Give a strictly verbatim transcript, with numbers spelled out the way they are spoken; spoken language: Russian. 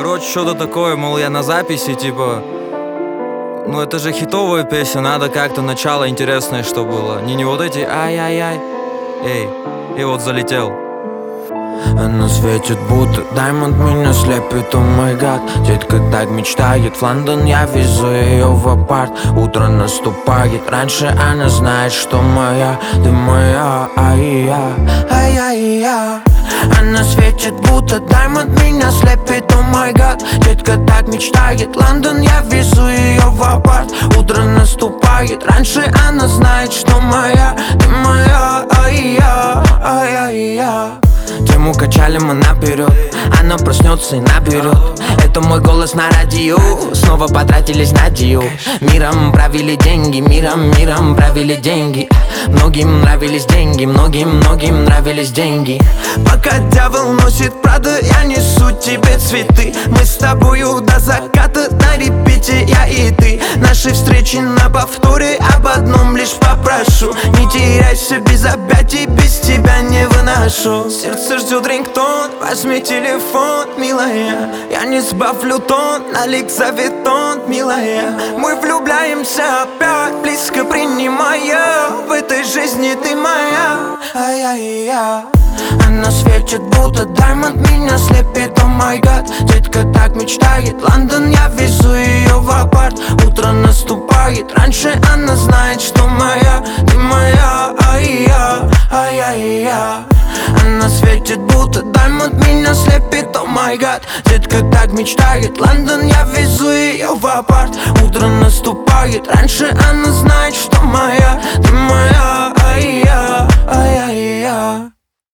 Короче, что-то такое, мол, я на записи, типа. Ну это же хитовая песня, надо как-то начало интересное, что было. Не не вот эти ай-яй-яй. Эй, и вот залетел. Она светит, будто даймонд, меня слепит, о май гад. Детка так мечтает в Лондон, я везу ее в апарт. Утро наступает, раньше она знает, что моя, ты моя, ай-я, ай-я-я. Она светит, будто даймонд, меня слепит, о май гад. Детка так мечтает, Лондон, я везу ее в апарт. Утро наступает, раньше она знает, что моя, ты моя, ай-я, ай-я-я. Тему качали мы наперед, она проснется и наберет. Это мой голос на радио, снова потратились на дию. Миром правили деньги, миром, миром правили деньги. Многим нравились деньги, многим, многим нравились деньги. Пока дьявол носит Прада, я несу тебе цветы. Мы с тобою до заката на репите, я и ты. Наши встречи на повторе, об одном лишь попрошу: не теряйся без объятий, без тебя не выношу. Сердце ждет рингтон, возьми телефон, милая. Я не сбавлю тон, на лик завитон, милая. Мы влюбляемся опять, близко принимая. В этой жизни ты моя, ай-яй-я. Она светит, будто даймонд, меня слепит, о май гад. Детка так мечтает, Лондон, я везу ее в апарт. Утро наступает, раньше она знает, что моя, ты моя, ай-я, ай-яй-я. Она светит, будто даймонд, меня слепит, о май гад. Детка так мечтает, Лондон, я везу ее в апарт. Утро наступает, раньше она знает, что моя, ты моя, ай-я, ай-яй-я.